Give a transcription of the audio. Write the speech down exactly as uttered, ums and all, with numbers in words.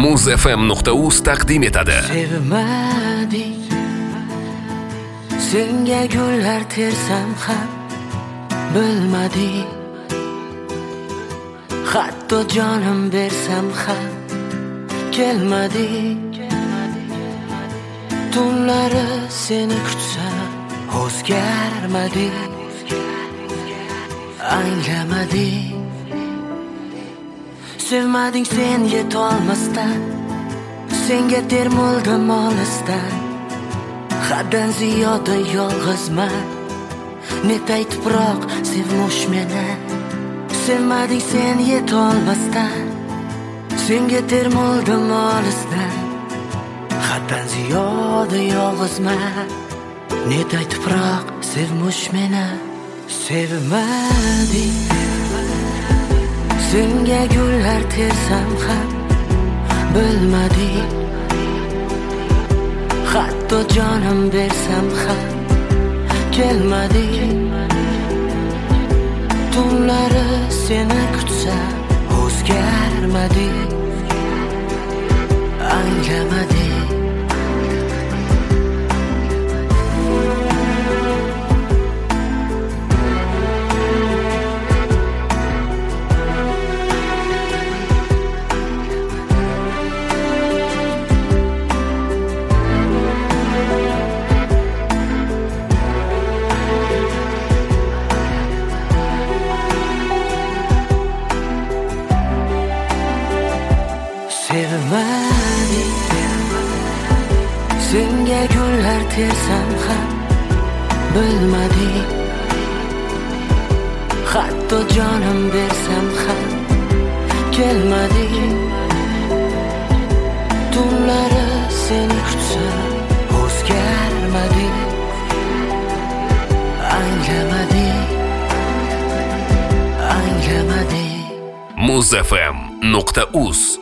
muz f m nuqta uz taqdim etadi. Sevmadik, senga gullar tersam ham bilmadik, hatto jonim bersam ham kelmadik. Tunlari seni kutsam o'zgarmadik, anglamadik. Sevmading sen yetolmasdan, senga termuldim olisdan. Haddan ziyoda yolg'izman, netay tuproq sevmush meni. Sevmading sen yetolmasdan, senga termuldim olisdan. Haddan ziyoda yolg'izman, netay tuproq sevmush meni. Sevmading, senga gullar tersam ham bilmadik, hatto jonim bersam ham kelmadik. Tunlari seni kutsam o'zgarmadik, anglamadik. Sevmadik, senga gullar tersam ham bilmadik, hatto jonim bersam ham kelmadik. Tunlari seni kutsam o'zgarmadik, anglamadik, anglamadik. muz f m nuqta uz